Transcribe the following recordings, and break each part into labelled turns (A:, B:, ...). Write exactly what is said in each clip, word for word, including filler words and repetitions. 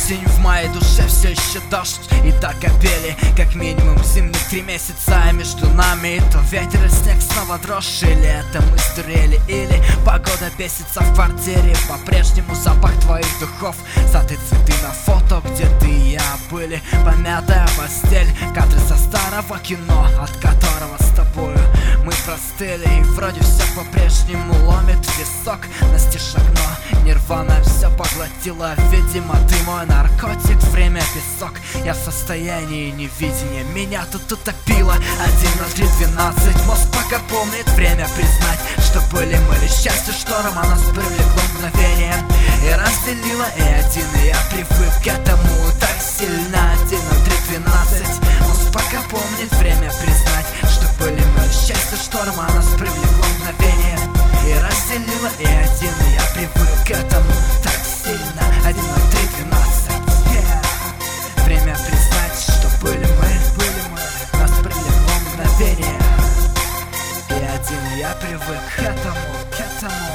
A: осень, в моей душе все еще дождь и так капели. Как минимум зимних три месяца, а между нами то ветер и снег, снова дрожь. Или это мы сдурели, или погода бесится в квартире. По-прежнему запах твоих духов, сады, цветы на фото, где ты и я были. Помятая постель, кадры со старого кино, от которого с тобою мы простыли. И вроде все по-прежнему ломит висок, настежь окно, нирвана все поглотила. Видимо, ты мой наркотик, время песок. Я в состоянии невидения, меня тут утопило. Один, ноль, три, двенадцать, мозг пока помнит. Время признать, что были мы лишь счастье, шторм, а нас привлекло мгновение и разделило. И один, и я привык к этому так сильно. Один, ноль, три, двенадцать, мозг пока помнит. Время признать, что были мы лишь счастье, шторм, а нас привлекло мгновение и разделило. И один, и я привык к этому так сильно. Один, ноль, три, двенадцать, yeah. Время признать, что были мы, были мы, нас привлекло мгновение. И один, и я привык к этому, к этому.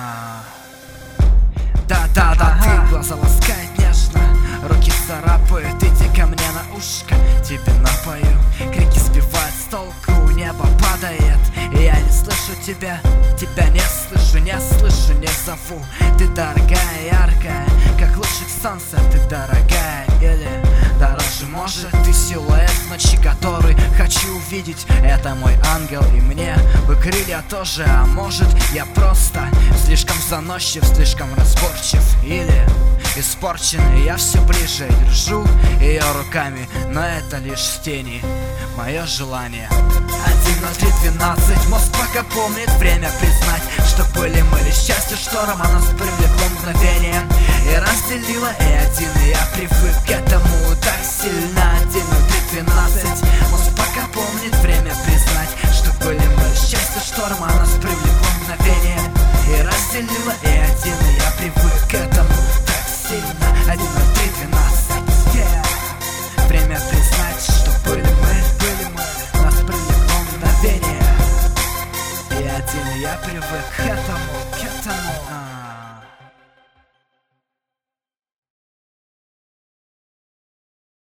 A: Да-да-да, ты глаза ласкает нежно, руки царапают, иди ко мне на ушко, тебе напою. Крики сбивают с толку, небо падает, и я не слышу тебя, тебя не слышу, не слышу, не зову. Ты дорогая, яркая, как лучик солнца, ты дорогая или дороже, может, ты силуэт ночи, который хочу увидеть. Это мой ангел, и мне бы крылья тоже. А может, я просто слишком заносчив, слишком разборчив или испорчен. И я все ближе держу ее руками, но это лишь в тени мое желание. Один, ноль, три, двенадцать, мозг пока помнит. Время признать, что были мы лишь счастье, шторм, а нас привлекло мгновение и разделило. И один, и я привык к этому так сильно. Один, ноль, три, двенадцать, мозг пока помнит. Время признать, что были мы лишь счастье, шторм, а нас привлекло мгновение и разделило. И